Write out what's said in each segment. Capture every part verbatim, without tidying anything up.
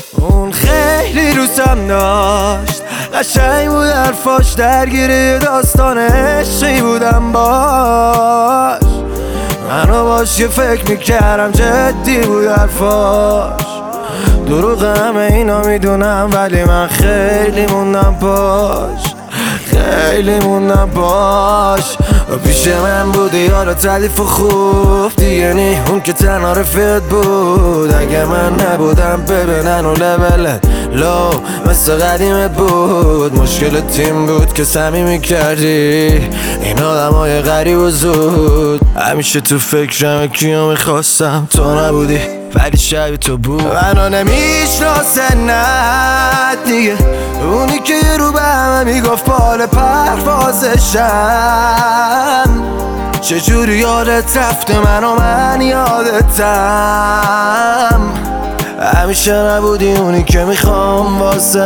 اون خیلی روزم داشت، قشنگ بود حرفاش، درگیری داستان عشقی بودم باش. منو باش یه فکر میکردم جدی بود حرفاش. دروغ همه اینا میدونم ولی من خیلی موندم باش، خیلی موندم باش. و پیش من بودی یارو تعلیف و خوب دیگه نی، اون که تنها رفیقت بود. اگه من نبودم ببینن و لبلت لو مثل قدیمت بود. مشکل تیم بود که صمیمی کردی این آدم های غریب و زود. همیشه تو فکرم کیو میخواستم، تو نبودی ولی شبیه تو بود. منو نمیشناسه نه دیگه، اونی که رو به همه میگفت پال پروازشم. چجوری یادت رفته منو من یادتم. همیشه نبودی اونی که میخوام واسه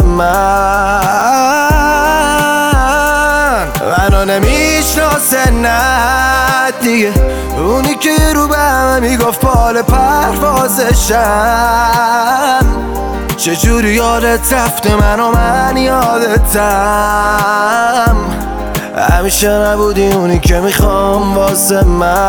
من. منو نمیشناسه نه دیگه، اونی که رو به همه میگفت پال پروازشم. چجوری یادت رفته منو من یادتم. همیشه نبودی اونی که میخوام واسه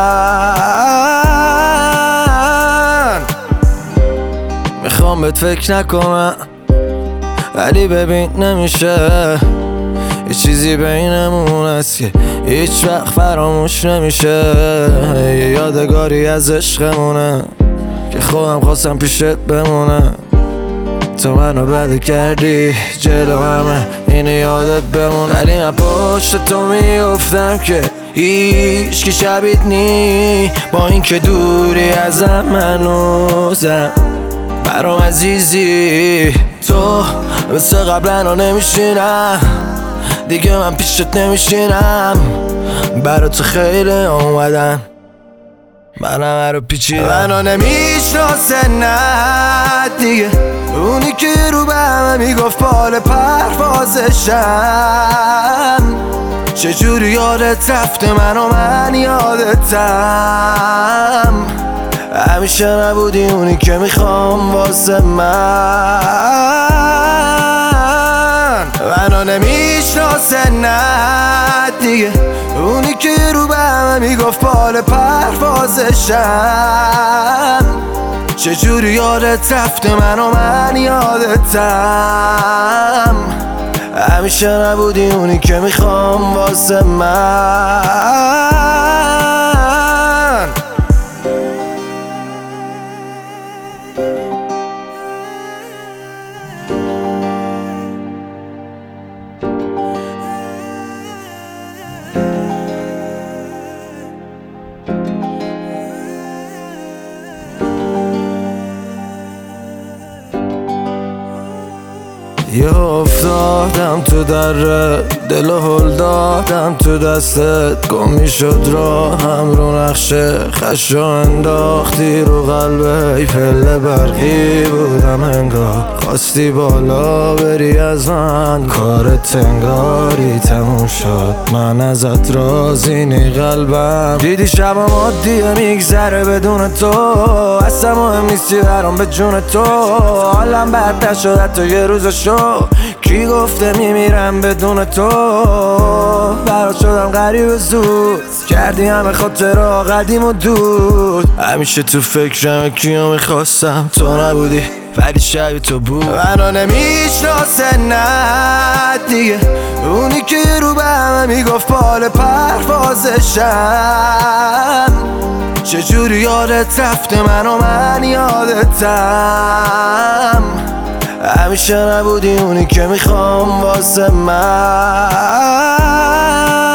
من. میخوام بهت فکر نکنم ولی ببین نمیشه، یه چیزی بینمون هست که هیچ وقت فراموش نمیشه. یه یادگاری از عشقمونه که خودم خواستم پیشت بمونه. تو منو بده کردی جلو همه اینه یادت بمون. ولی من پشت تو میافتم که هیچ کی شبیت نی، با این که دوری ازم منوزم برام عزیزی. تو مثل قبلا نمیشینم دیگه، من پیشت نمیشینم. برا تو خیلی اومدن من همه رو پیچیدم. منو نمیشناسه نه دیگه، اونی که رو به همه میگفت پال پروازشم. چجوری یادت رفته منو من یادتم. همیشه نبودی اونی که میخوام واسه من. منو نمیشناسه نه دیگه، اونی که رو به همه میگفت پال پروازشم. چجوری یادت رفته منو من یادتم. همیشه نبودی اونی که میخوام واسه من. یه افتادم تو دره، دل هل دادم تو دستت. گم میشد راهم رو نقشه، خشو انداختی رو قلبه. ای پله برقی بودم انگار، خواستی بالا بری از من. کارت انگاری تموم شد، من ازت راضی نی قلبم. دیدی شبم عادیه میگذره بدون تو، اصلا مهم نیستی برام به جون تو. حالم بد نشد حتی یه روز شو، کی گفته میمیرم بدون تو. برات شدم غریب و زود، کردی همه خاطرها قدیم و دود. همیشه تو فکرم کیو میخواستم، تو نبودی ولی شبیه تو بود. منو نمیشناسه نه دیگه، اونی که رو به همه میگفت پال پروازشم. چجوری یادت رفته منو من یادتم. همیشه نبودی اونی که میخوام واسه من.